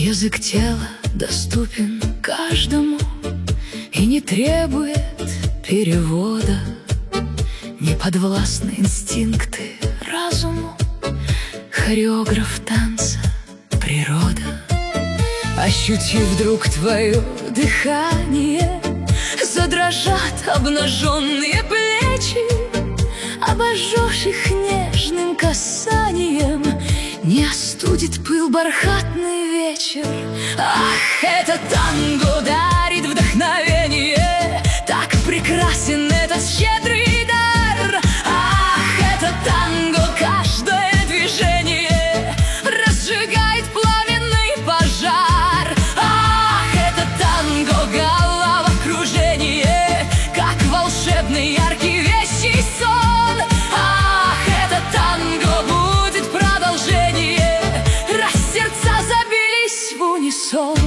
Язык тела доступен каждому и не требует перевода. Не подвластны инстинкты разуму, хореограф танца — природа. Ощутив вдруг твое дыхание, задрожат обнаженные плечи. Обожжешь их нежным касанием, не остудит пыл бархатный вечер. Ах, это танго дарит вдохновение, так прекрасен этот щедрый дар. Ах, это танго, каждое движение разжигает пламенный пожар. Ах, это танго, головокружение, как волшебный яркий вещий сон. Ах, это танго, будет продолжение, раз сердца забились в унисон.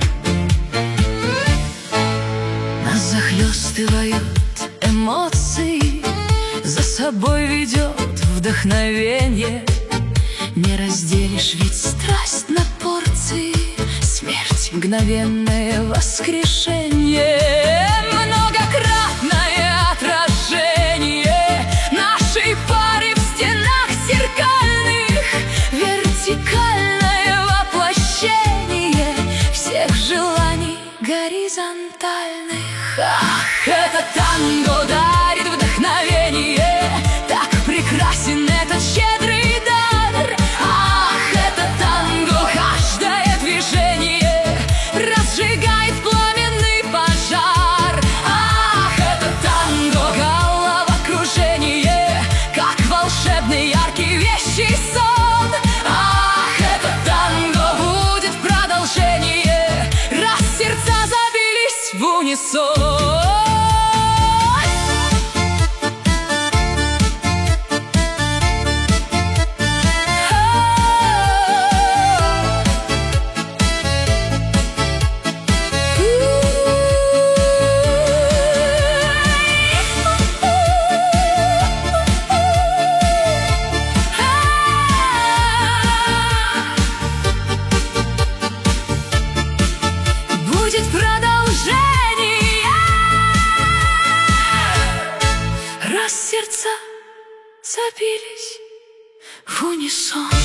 Нас захлестывают эмоции, за собой ведет вдохновение. Не разделишь ведь страсть на порции, смерть — мгновенное воскрешение. Многократное отражение нашей пары в стенах зеркальных, вертикальное воплощение всех желаний горизонтальных. Ах, это танго дарит вдохновение, так прекрасен этот щедрый дар. Ах, это танго, каждое движение разжигает пламенный пожар. Ах, это танго, головокружение, как волшебный яркий вещий сон. Ах, это танго, будет продолжение, раз сердца забились в унисон. Будет продолжение, раз сердца забились в унисон.